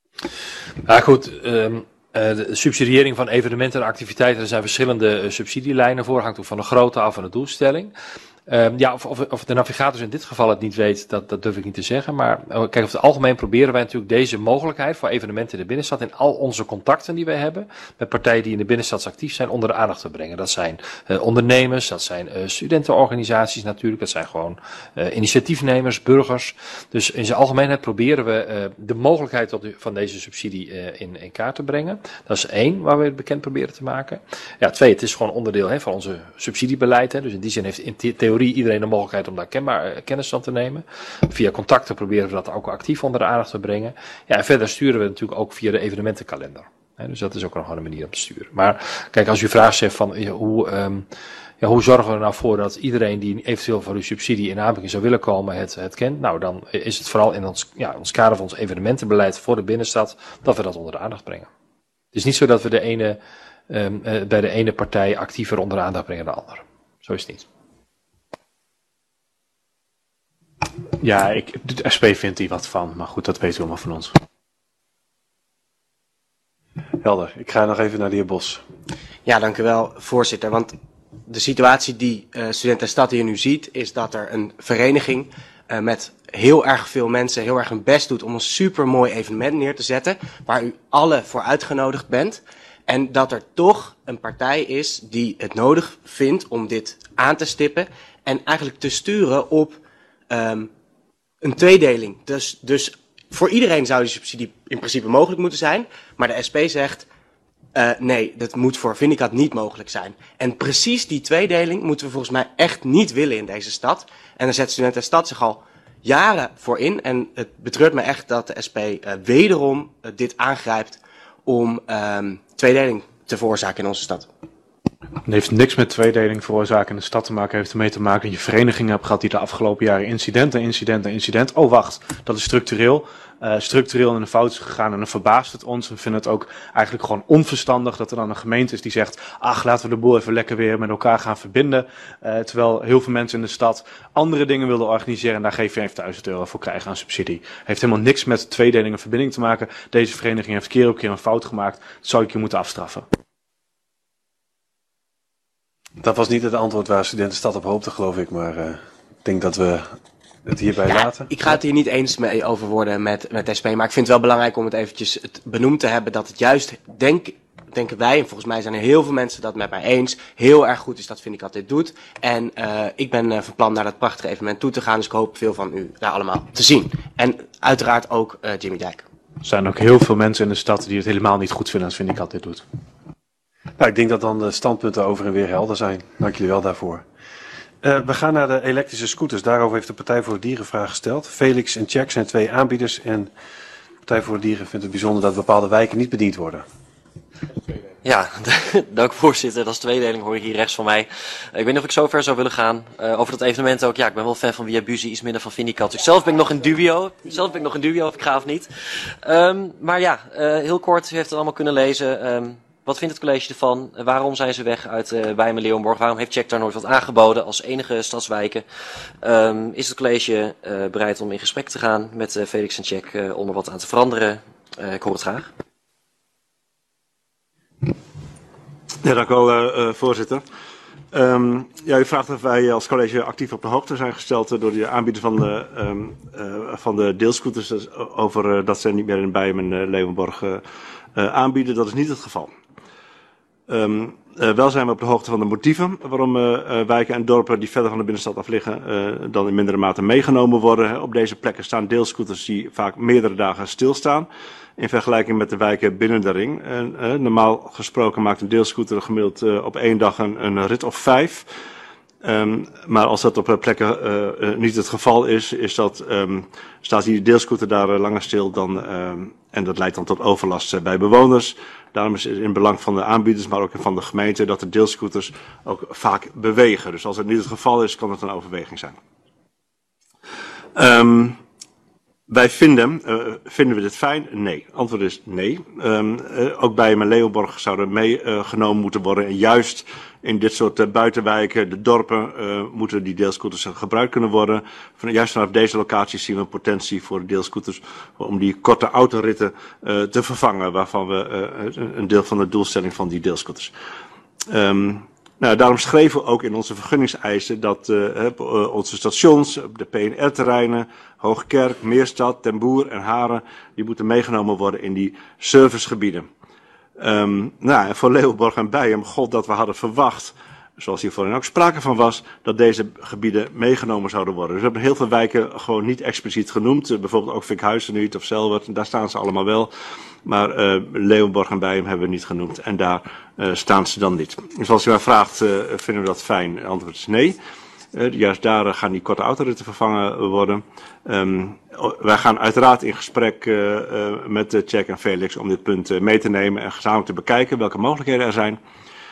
Speaker 5: Nou goed, um, uh, de subsidiëring van evenementen en activiteiten, er zijn verschillende uh, subsidielijnen voor, hangt ook van de grootte af van de doelstelling. Um, ja, of, of, of de navigators in dit geval het niet weet, dat, dat durf ik niet te zeggen. Maar uh, kijk, over het algemeen proberen wij natuurlijk deze mogelijkheid voor evenementen in de binnenstad in al onze contacten die wij hebben met partijen die in de binnenstad actief zijn onder de aandacht te brengen. Dat zijn uh, ondernemers, dat zijn uh, studentenorganisaties natuurlijk, dat zijn gewoon uh, initiatiefnemers, burgers. Dus in zijn algemeenheid proberen we uh, de mogelijkheid tot de, van deze subsidie uh, in, in kaart te brengen. Dat is één, waar we het bekend proberen te maken. Ja, twee, het is gewoon onderdeel hè, van onze subsidiebeleid. Hè. Dus in die zin heeft in theorie iedereen de mogelijkheid om daar kenbaar, uh, kennis van te nemen. Via contacten proberen we dat ook actief onder de aandacht te brengen. Ja, en verder sturen we natuurlijk ook via de evenementenkalender. Hè, dus dat is ook nog een manier om te sturen. Maar kijk, als u vraagt zegt van uh, hoe, um, ja, hoe zorgen we er nou voor dat iedereen die eventueel voor uw subsidie in aanmerking zou willen komen het, het kent? Nou, dan is het vooral in ons, ja, ons kader van ons evenementenbeleid voor de binnenstad dat we dat onder de aandacht brengen. Het is niet zo dat we de ene, um, uh, bij de ene partij actiever onder de aandacht brengen dan de andere. Zo is het niet.
Speaker 6: Ja, ik, de S P vindt hier wat van, maar goed, dat weet u allemaal van ons.
Speaker 3: Helder. Ik ga nog even naar de heer Bos.
Speaker 11: Ja, dank u wel, voorzitter. Want de situatie die uh, Studenten Stad hier nu ziet, is dat er een vereniging uh, met heel erg veel mensen heel erg hun best doet om een supermooi evenement neer te zetten, waar u alle voor uitgenodigd bent. En dat er toch een partij is die het nodig vindt om dit aan te stippen en eigenlijk te sturen op um, een tweedeling. Dus, dus voor iedereen zou die subsidie in principe mogelijk moeten zijn, maar de S P zegt uh, nee, dat moet voor Vindicat niet mogelijk zijn. En precies die tweedeling moeten we volgens mij echt niet willen in deze stad. En daar zet Studenten Stad zich al jaren voor in. En het betreurt me echt dat de S P uh, wederom uh, dit aangrijpt om um, tweedeling te veroorzaken in onze stad.
Speaker 6: Het heeft niks met tweedeling veroorzaken in de stad te maken. Het heeft ermee te maken dat je verenigingen hebt gehad die de afgelopen jaren incidenten, incidenten, incident. Oh wacht, dat is structureel. Uh, structureel in de fout is gegaan en dan verbaast het ons. We vinden het ook eigenlijk gewoon onverstandig dat er dan een gemeente is die zegt, ach, laten we de boel even lekker weer met elkaar gaan verbinden. Uh, terwijl heel veel mensen in de stad andere dingen wilden organiseren en daar geen vijfduizend euro voor krijgen aan subsidie. Heeft helemaal niks met tweedeling en verbinding te maken. Deze vereniging heeft keer op keer een fout gemaakt. Dat zou ik je moeten afstraffen.
Speaker 3: Dat was niet het antwoord waar Studentenstad op hoopte, geloof ik, maar uh, ik denk dat we het hierbij
Speaker 11: ja,
Speaker 3: laten.
Speaker 11: Ik ga het hier niet eens mee over worden met, met S P, maar ik vind het wel belangrijk om het eventjes het benoemd te hebben dat het juist, denk, denken wij, en volgens mij zijn er heel veel mensen dat met mij eens, heel erg goed is dat Vindicat dit doet. En uh, ik ben uh, van plan naar dat prachtige evenement toe te gaan, dus ik hoop veel van u daar allemaal te zien. En uiteraard ook uh, Jimmy Dijk.
Speaker 6: Er zijn ook heel veel mensen in de stad die het helemaal niet goed vinden als Vindicat dit doet.
Speaker 3: Nou, ik denk dat dan de standpunten over en weer helder zijn. Dank jullie wel daarvoor. Uh, we gaan naar de elektrische scooters. Daarover heeft de Partij voor de Dieren vraag gesteld. Felix en Jack zijn twee aanbieders en de Partij voor de Dieren vindt het bijzonder dat bepaalde wijken niet bediend worden.
Speaker 12: Ja, dank voorzitter. Dat is tweedeling, hoor ik hier rechts van mij. Uh, ik weet niet of ik zo ver zou willen gaan. Uh, over dat evenement ook. Ja, ik ben wel fan van Via Buzi, iets minder van Vindicat. Dus zelf ben ik nog in dubio. Zelf ben ik nog in dubio of ik ga of niet. Um, maar ja, uh, heel kort, u heeft het allemaal kunnen lezen. Um, wat vindt het college ervan? Uh, waarom zijn ze weg uit uh, Bijmen Leeuwenborg? Waarom heeft Check daar nooit wat aangeboden als enige stadswijken? Um, is het college uh, bereid om in gesprek te gaan met uh, Felix en Check uh, om er wat aan te veranderen? Uh, ik hoor het graag.
Speaker 13: Ja, dank u wel, uh, voorzitter. Um, ja, u vraagt of wij als college actief op de hoogte zijn gesteld uh, door de aanbieder van de, um, uh, van de deelscooters dus over uh, dat ze niet meer in Bijmen en uh, Leeuwenborg uh, uh, aanbieden. Dat is niet het geval. Um, uh, wel zijn we op de hoogte van de motieven waarom uh, uh, wijken en dorpen die verder van de binnenstad af liggen uh, dan in mindere mate meegenomen worden. Op deze plekken staan deelscooters die vaak meerdere dagen stilstaan. In vergelijking met de wijken binnen de ring. En, uh, normaal gesproken maakt een deelscooter gemiddeld uh, op één dag een, een rit of vijf. Um, maar als dat op uh, plekken uh, uh, niet het geval is, is dat, um, staat die deelscooter daar uh, langer stil dan, um, en dat leidt dan tot overlast uh, bij bewoners. Daarom is het in belang van de aanbieders, maar ook van de gemeente, dat de deelscooters ook vaak bewegen. Dus als het niet het geval is, kan het een overweging zijn. Um, Wij vinden, uh, vinden we dit fijn? Nee. Antwoord is nee. Um, uh, ook bij Leeuwenborg zouden meegenomen uh, moeten worden. En juist in dit soort uh, buitenwijken, de dorpen, uh, moeten die deelscooters gebruikt kunnen worden. Van, juist vanaf deze locaties zien we een potentie voor de deelscooters om die korte autoritten uh, te vervangen, waarvan we uh, een deel van de doelstelling van die deelscooters. Um, Nou, daarom schreven we ook in onze vergunningseisen dat uh, uh, onze stations, de P en R-terreinen, Hoogkerk, Meerstad, Ten Boer en Haren, die moeten meegenomen worden in die servicegebieden. Um, nou, en voor Leeuwenborg en Bijhem gold dat we hadden verwacht, zoals hier voorheen ook sprake van was, dat deze gebieden meegenomen zouden worden. Dus we hebben heel veel wijken gewoon niet expliciet genoemd, uh, bijvoorbeeld ook Vinkhuizen niet of Selwert, daar staan ze allemaal wel. Maar uh, Leeuwenborg en Bijhem hebben we niet genoemd en daar uh, staan ze dan niet. Dus als u mij vraagt, uh, vinden we dat fijn? Het antwoord is nee. Uh, juist daar uh, gaan die korte autoritten vervangen worden. Um, wij gaan uiteraard in gesprek uh, uh, met uh, Check en Felix om dit punt uh, mee te nemen en gezamenlijk te bekijken welke mogelijkheden er zijn.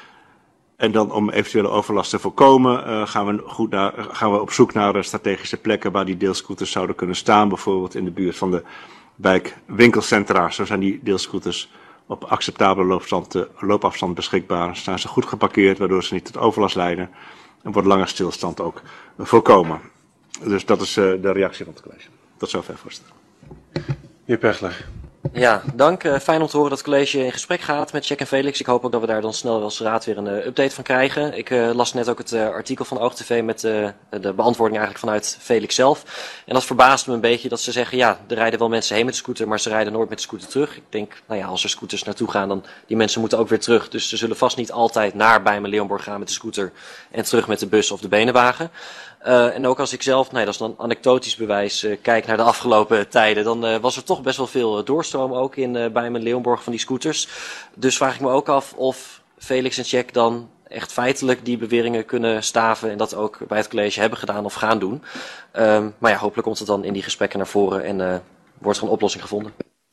Speaker 13: En dan om eventuele overlast te voorkomen uh, gaan, we goed naar, gaan we op zoek naar uh, strategische plekken waar die deelscooters zouden kunnen staan. Bijvoorbeeld in de buurt van de wijk winkelcentra. Zo zijn die deelscooters op acceptabele loopafstand, uh, loopafstand beschikbaar. Staan ze goed geparkeerd, waardoor ze niet tot overlast leiden. En wordt lange stilstand ook uh, voorkomen. Dus dat is uh, de reactie van het college. Tot zover, voorzitter.
Speaker 3: Heer Pechler.
Speaker 12: Ja, dank. Uh, fijn om te horen dat het college in gesprek gaat met Check en Felix. Ik hoop ook dat we daar dan snel wel als raad weer een uh, update van krijgen. Ik uh, las net ook het uh, artikel van OogTV met uh, de beantwoording eigenlijk vanuit Felix zelf. En dat verbaasde me een beetje dat ze zeggen, ja, er rijden wel mensen heen met de scooter, maar ze rijden nooit met de scooter terug. Ik denk, nou ja, als er scooters naartoe gaan, dan die mensen moeten ook weer terug. Dus ze zullen vast niet altijd naar Bijmen Leeuwenborg gaan met de scooter en terug met de bus of de benenwagen. Uh, en ook als ik zelf, nee, dat is dan anekdotisch bewijs, uh, kijk naar de afgelopen tijden, dan uh, was er toch best wel veel uh, doorstroom ook in uh, Bijmen Leeuwenborg van die scooters. Dus vraag ik me ook af of Felix en Check dan echt feitelijk die beweringen kunnen staven en dat ook bij het college hebben gedaan of gaan doen. Um, maar ja, hopelijk komt het dan in die gesprekken naar voren en uh, wordt er een oplossing gevonden.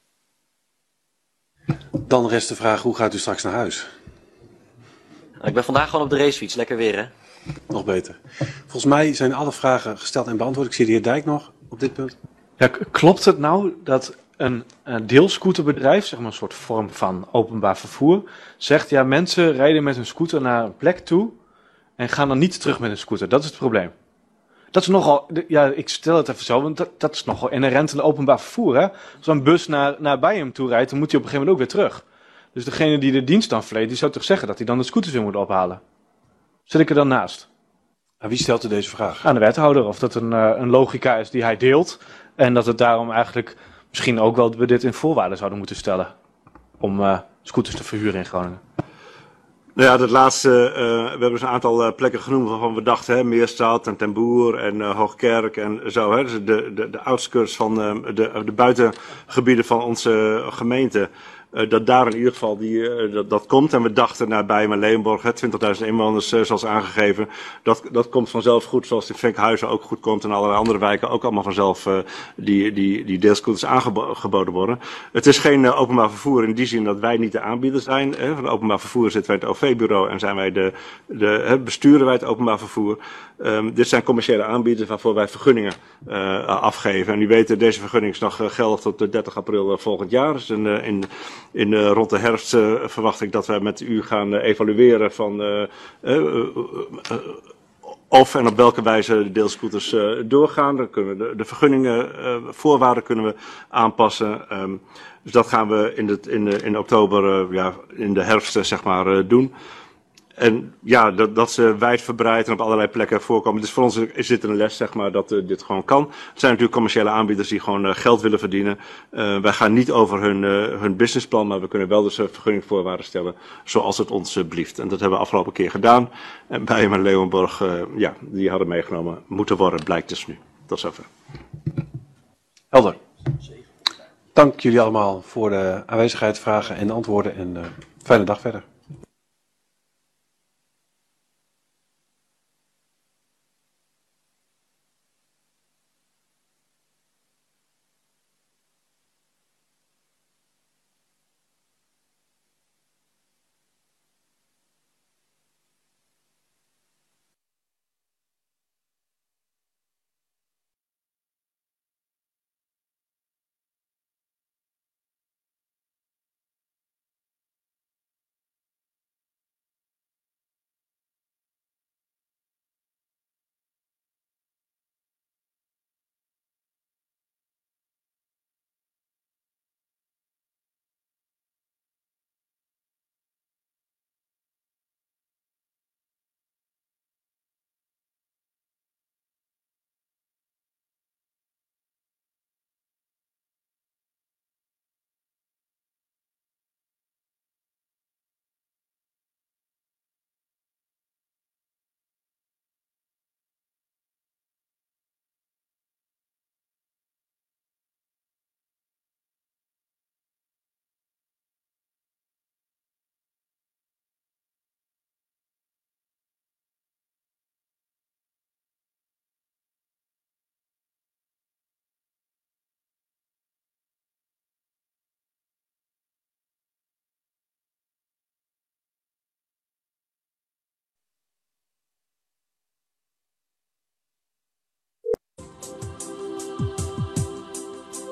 Speaker 3: Dan rest de vraag, hoe gaat u straks naar huis?
Speaker 12: Ik ben vandaag gewoon op de racefiets, lekker weer hè.
Speaker 3: Nog beter. Volgens mij zijn alle vragen gesteld en beantwoord. Ik zie de heer Dijk nog op dit punt.
Speaker 6: Ja, klopt het nou dat een, een deelscooterbedrijf, zeg maar een soort vorm van openbaar vervoer, zegt ja, mensen rijden met hun scooter naar een plek toe en gaan dan niet terug met een scooter. Dat is het probleem. Dat is nogal, ja, ik stel het even zo, want dat, dat is nogal inherent aan openbaar vervoer. Hè? Als een bus naar, naar Bijhem toe rijdt, dan moet hij op een gegeven moment ook weer terug. Dus degene die de dienst dan verleent, die zou toch zeggen dat hij dan de scooters weer moet ophalen. Zit ik er dan naast?
Speaker 3: En wie stelt u deze vraag?
Speaker 6: Aan de wethouder. Of dat een, uh, een logica is die hij deelt. En dat het daarom eigenlijk misschien ook wel we dit in voorwaarden zouden moeten stellen. Om uh, scooters te verhuren in Groningen.
Speaker 13: Nou ja, dat laatste, uh, we hebben dus een aantal uh, plekken genoemd waarvan we dachten, hè, Meerstad en Ten Boer en uh, Hoogkerk en zo. Hè, dus de, de, de outskirts van uh, de, de buitengebieden van onze gemeente. uh, dat daar in ieder geval die, uh, dat, dat komt. En we dachten naar Bijen en Leeuwenborg, twintigduizend inwoners uh, zoals aangegeven, dat, dat komt vanzelf goed, zoals in Venkhuizen ook goed komt en allerlei andere wijken ook allemaal vanzelf uh, die, die, die deelscooters aangeboden worden. Het is geen uh, openbaar vervoer in die zin dat wij niet de aanbieder zijn. Hè. Van openbaar vervoer zitten wij in het O V-bureau en zijn wij de, de, hè, besturen wij het openbaar vervoer. Um, dit zijn commerciële aanbieders waarvoor wij vergunningen uh, afgeven. En u weet, deze vergunning is nog uh, geldig tot de dertig april uh, volgend jaar. Dus in, uh, in, in uh, rond de herfst uh, verwacht ik dat wij met u gaan uh, evalueren van uh, uh, uh, uh, of en op welke wijze de deelscooters uh, doorgaan. Dan kunnen we de, de vergunningen, uh, voorwaarden kunnen we aanpassen. Um, dus dat gaan we in, de, in, de, in oktober, uh, ja, in de herfst uh, zeg maar uh, doen. En ja, dat, dat ze wijdverbreid en op allerlei plekken voorkomen. Dus voor ons is dit een les, zeg maar, dat uh, dit gewoon kan. Het zijn natuurlijk commerciële aanbieders die gewoon uh, geld willen verdienen. Uh, wij gaan niet over hun, uh, hun businessplan, maar we kunnen wel dus uh, vergunningvoorwaarden stellen zoals het ons uh, blieft. En dat hebben we afgelopen keer gedaan. En Bijen en Leeuwenborg, uh, ja, die hadden meegenomen moeten worden, blijkt dus nu. Tot zover.
Speaker 3: Helder. Dank jullie allemaal voor de aanwezigheid, vragen en antwoorden en uh, fijne dag verder.